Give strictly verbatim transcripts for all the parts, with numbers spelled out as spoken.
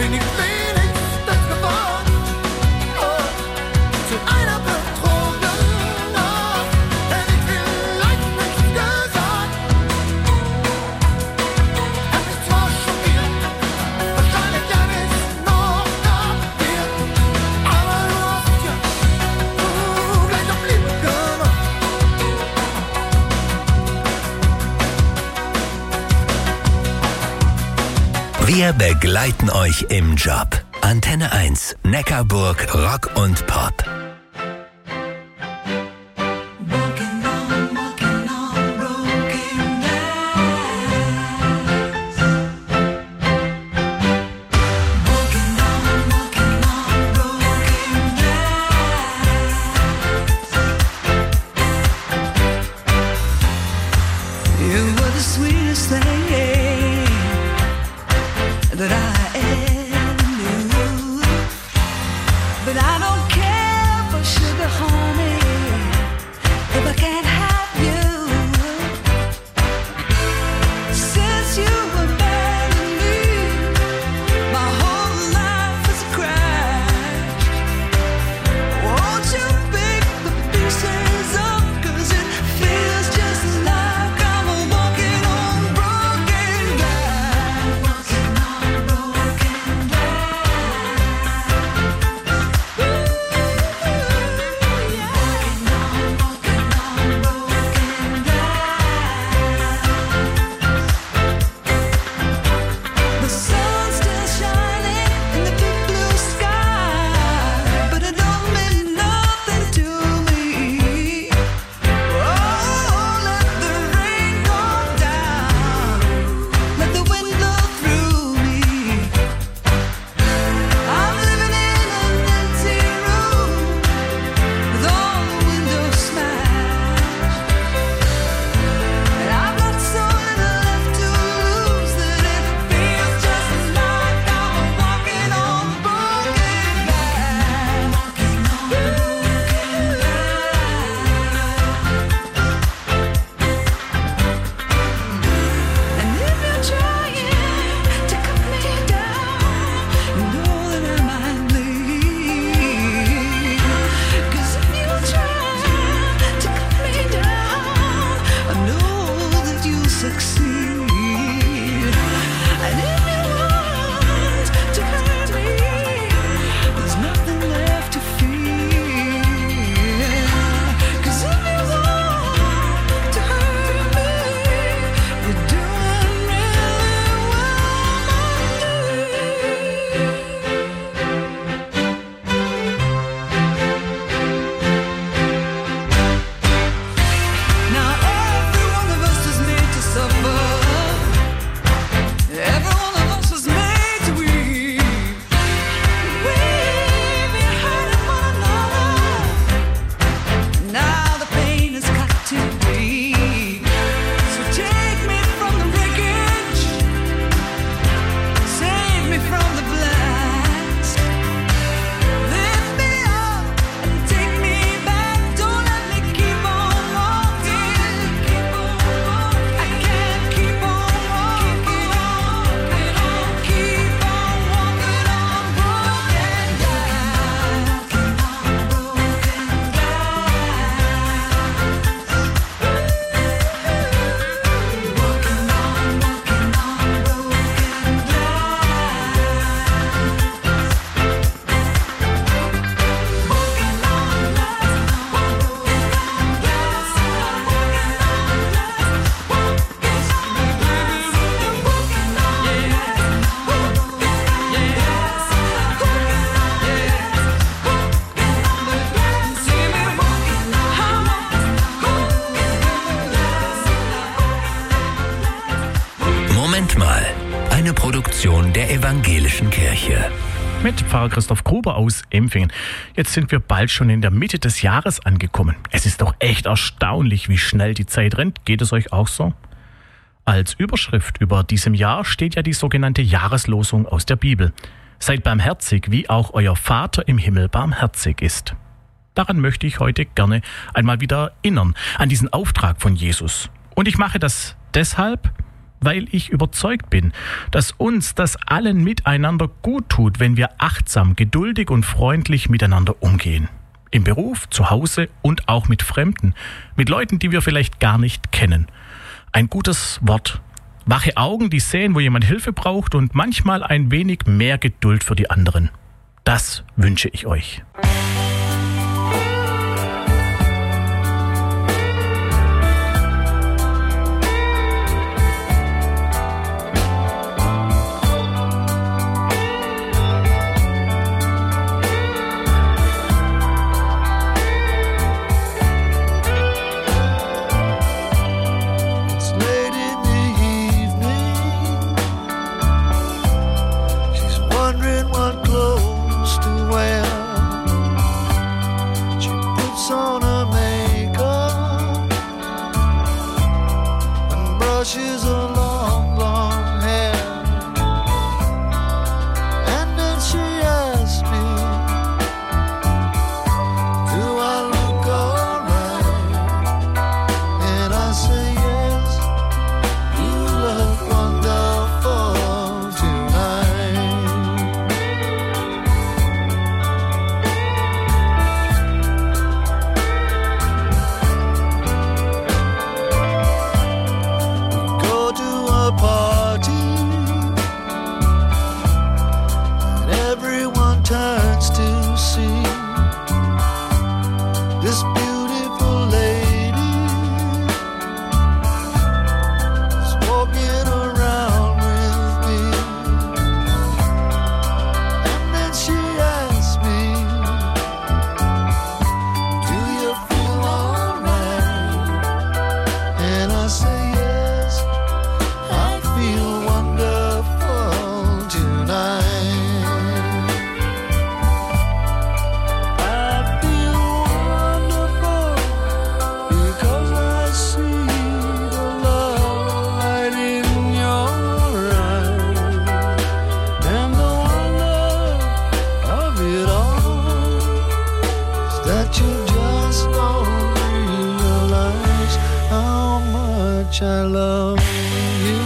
bin ich wenigstens geworden. Oh, zu einer Betrogene, hätte ich vielleicht nichts gesagt. Hab mich zwar schockiert, wahrscheinlich ja nicht noch kapiert, aber du hast ja uh, gleich auf Liebe gemacht. Wir begleiten euch im Job. Antenne eins, Neckarburg, Rock und Pop. Walking on, walking on broken glass. Walking on, walking on broken glass. You were the sweetest thing that I ever knew, but I don't care for sugar, honey, if I can't have you. Since you abandoned me, my whole life is a crash. Won't you pick the pieces up, 'cause it feels just like I'm walking on broken glass. Walking on broken glass. Ooh, yeah. Walking on, walking on broken glass. The sun's still shining in the big blue sky, but it don't mean nothing to me. Oh, let the rain come down, let the wind blow through me. I'm living in an empty room with all the windows smashed, and I've got so little left to lose that it feels just like I'm walking on broken glass. Walking on broken glass. And if you're trying to cut me down, you know that I might bleed. 'Cause if you try to cut me down, I know that you'll succeed. And if you want to hurt me, there's nothing left to fear. 'Cause if you want to hurt me, you're doing really well, Now every one of us is made to suffer. Every one of us is made to weep. We've been hurting one another. Now the pain has got too deep. So take me from the wreckage, save me from the blast. Lift me up and take me back. Don't let me keep on walking. Keep on walking. I can't keep on walking. Keep on keep on walking on broken glass. Walking on broken Moment mal, eine Produktion der Evangelischen Kirche. Mit Pfarrer Christoph Gruber aus Empfingen. Jetzt sind wir bald schon in der Mitte des Jahres angekommen. Es ist doch echt erstaunlich, wie schnell die Zeit rennt. Geht es euch auch so? Als Überschrift über diesem Jahr steht ja die sogenannte Jahreslosung aus der Bibel. Seid barmherzig, wie auch euer Vater im Himmel barmherzig ist. Daran möchte ich heute gerne einmal wieder erinnern, an diesen Auftrag von Jesus. Und ich mache das deshalb, weil ich überzeugt bin, dass uns das allen miteinander gut tut, wenn wir achtsam, geduldig und freundlich miteinander umgehen. Im Beruf, zu Hause und auch mit Fremden, mit Leuten, die wir vielleicht gar nicht kennen. Ein gutes Wort. Wache Augen, die sehen, wo jemand Hilfe braucht und manchmal ein wenig mehr Geduld für die anderen. Das wünsche ich euch. It's late in the evening. She's wondering what clothes to wear. She puts on her makeup and brushes her long, long hair. And then she asks me, do I look alright? And I say yes, you look wonderful tonight. We go to a party and everyone turns to see this beautiful lady is walking around with me. And then she asks me, do you feel alright? And I say yes, I feel wonderful tonight. I feel wonderful because I see the love light in your eyes. And the wonder of it all is that you just don't realize how much I love you.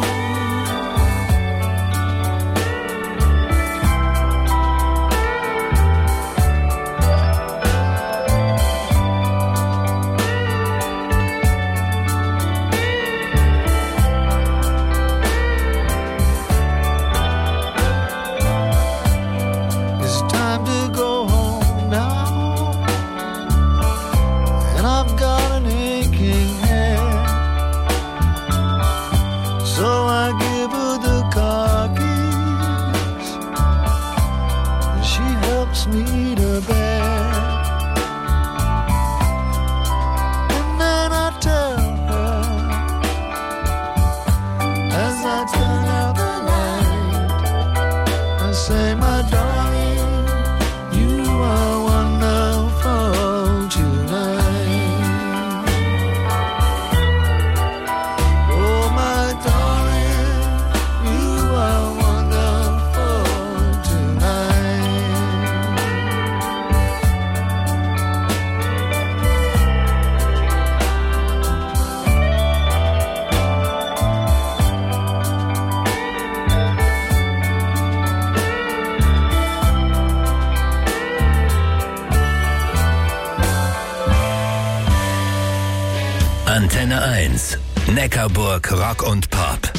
It's time to go home now, and I've got an aching head. So I give her the car keys, and she helps me to bed. And then I tell her, as I turn out the light, I say, my darling, you are wonderful tonight. Oh, my darling, you are wonderful tonight. Antenne eins. Neckarburg Rock und Pop.